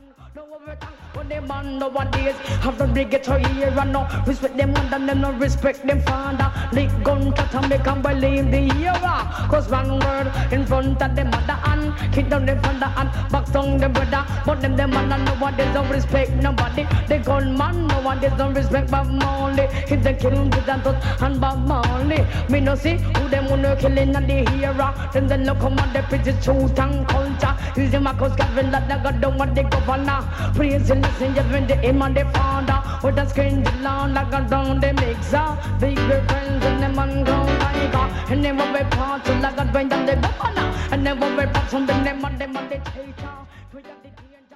No overtime when them man nowadays have to bring it to here and no respect them one and them no respect them father. Lick gun cut and they can't believe the era. Cause one word in front of them mother and kick down them from the hand, back down them brother. But them man and nowadays don't respect nobody. The gunman nowadays don't respect Bob Marley. Hit the kill with and touch and Bob Marley. Me no see who them wanna killing and the hero. Then they look come on the pretty truth and culture. Use them a cause Gavin that they got down with the governor. Praise and listen just when the aim and the founder. With the screen the land like a down the mixer. Big friends and them man ground tiger. And them will be part to like a bring them the governor. And them will be part from them and them and the traitor.